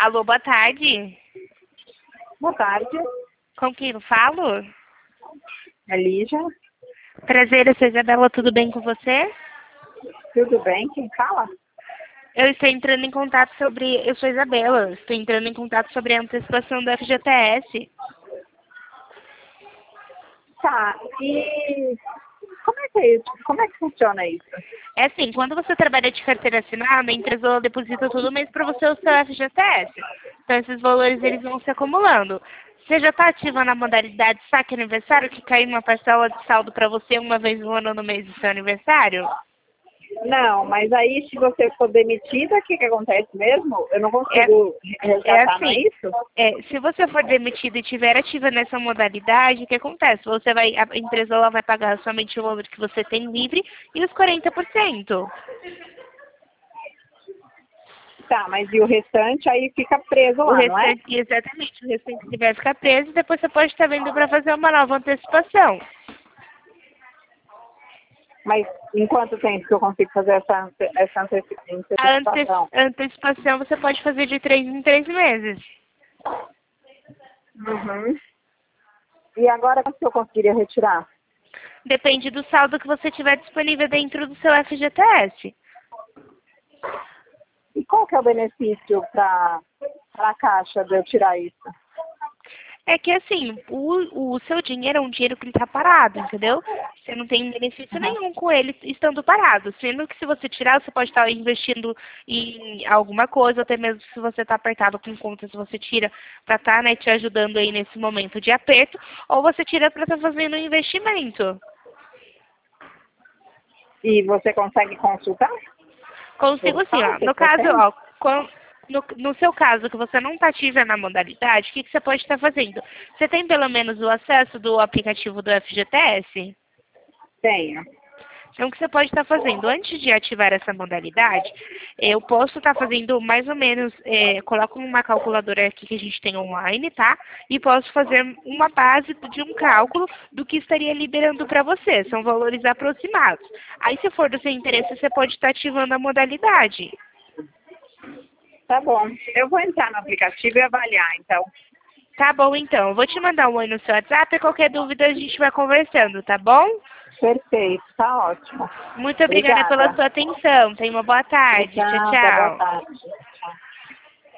Alô, boa tarde. Boa tarde, Com quem eu falo? é Lígia. Prazer, eu sou Isabela, tudo bem com você? Tudo bem? Quem fala? Eu estou entrando em contato sobre... Eu sou Isabela, estou entrando em contato sobre a antecipação do FGTS. Tá, e como é que é isso? Como é que funciona isso? É assim, quando você trabalha de carteira assinada, a empresa ela deposita todo mês para você o seu FGTS. Então, esses valores eles vão se acumulando. Você já está ativa na modalidade saque aniversário, que cai uma parcela de saldo para você uma vez no ano no mês do seu aniversário? Não, mas aí se você for demitida, o que acontece mesmo? Eu não consigo É resgatar, não é assim, isso? se você for demitido e estiver ativa nessa modalidade, o que acontece? A empresa ela vai pagar somente o valor que você tem livre e os 40%. Tá, mas e o restante aí fica preso O lá, não é? restante, exatamente, o restante que vai ficar preso, depois você pode estar vindo para fazer uma nova antecipação. Mas em quanto tempo que eu consigo fazer essa A antecipação? antecipação você pode fazer de 3 em 3 meses. Uhum. E agora quanto que eu conseguiria retirar? Depende do saldo que você tiver disponível dentro do seu FGTS. E qual que é o benefício para a Caixa de eu tirar isso? É que assim, o seu dinheiro é um dinheiro que ele está parado, entendeu? Você não tem benefício Uhum. nenhum com ele estando parado. Sendo que se você tirar, você pode estar investindo em alguma coisa, até mesmo se você está apertado com contas, você tira para estar, né, te ajudando aí nesse momento de aperto, ou você tira para estar fazendo um investimento. E você consegue consultar o Consigo sim, ó. saldo No que eu caso, tenho? ó, no seu caso, que você não está ativa na modalidade, o que você pode estar fazendo? Você tem pelo menos o acesso do aplicativo do FGTS? Tenho. Então, o que você pode estar fazendo? Antes de ativar essa modalidade, eu posso estar fazendo mais ou menos, coloco uma calculadora aqui que a gente tem online, tá? E posso fazer uma base de um cálculo do que estaria liberando para você. São valores aproximados. Aí, se for do seu interesse, você pode estar ativando a modalidade. Tá bom. Eu vou entrar no aplicativo e avaliar, então. Tá bom, então. Eu vou te mandar um oi no seu WhatsApp e qualquer dúvida a gente vai conversando, tá bom? Perfeito, tá ótimo. Muito obrigada pela Obrigada. sua atenção. Tenha uma boa tarde. Tchau, Obrigada, boa tchau. tarde. Tchau.